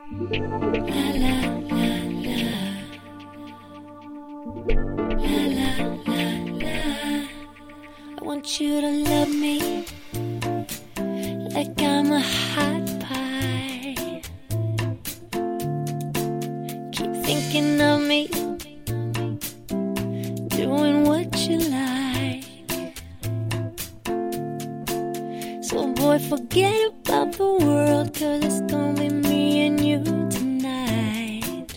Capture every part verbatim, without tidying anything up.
La la la la. La la la la. I want you to love me like I'm a hot pie. Keep thinking of me, doing what you like. So boy, forget about the world, 'cause it's gonna be me and you tonight.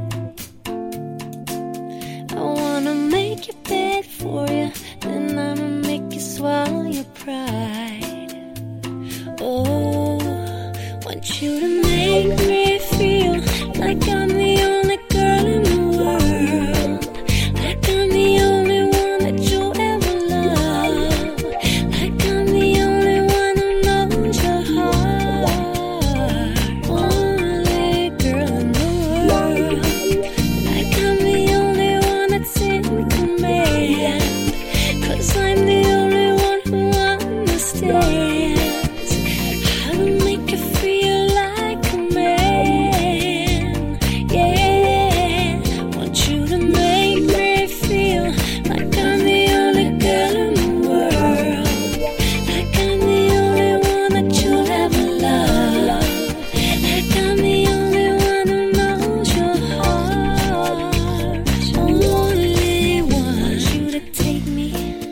I wanna make your bed for you, then I'ma make you swallow your pride. Oh, want you to make me feel like I'm the only girl in the world, like I'm the only one that you'll ever love, like I'm the only one who knows your heart, only girl in the world, like I'm the only one that's in command, 'cause I'm the only one who understands how to make you feel like a man. Yeah, want you to make me feel like I'm the only girl in the world, like I'm the only one that you'll ever love, like I'm the only one who knows your heart, only one. Want you to take me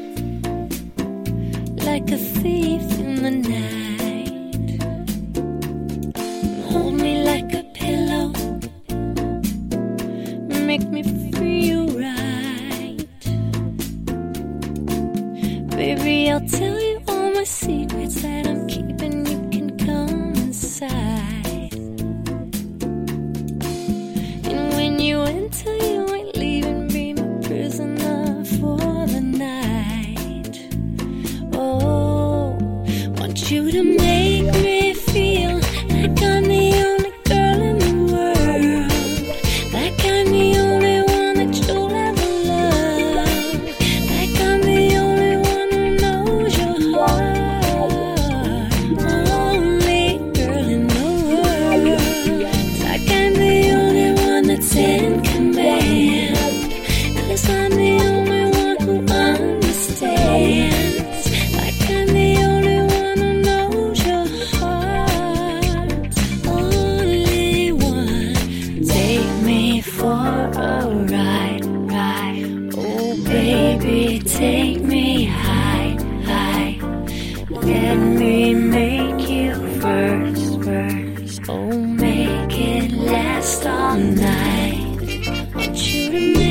like a thief in the night, hold me like a pillow, make me feel right. Baby, I'll tell you all my secrets that I'm keeping. You can come inside, and when you enter, you ain't leaving. Be my prisoner for the night. Oh, want you to make me feel like I'm the only girl in the world, like I'm the only one that you'll ever love, like I'm the only one who knows your heart, only girl in the world, like I'm the only one that's in command, 'cause I'm the only one who understands, like I'm the only one who knows your heart, only one. Take me for a ride, ride. Oh baby, take me high, high. Let me make you first, first. Oh, make it last all night. Want you to make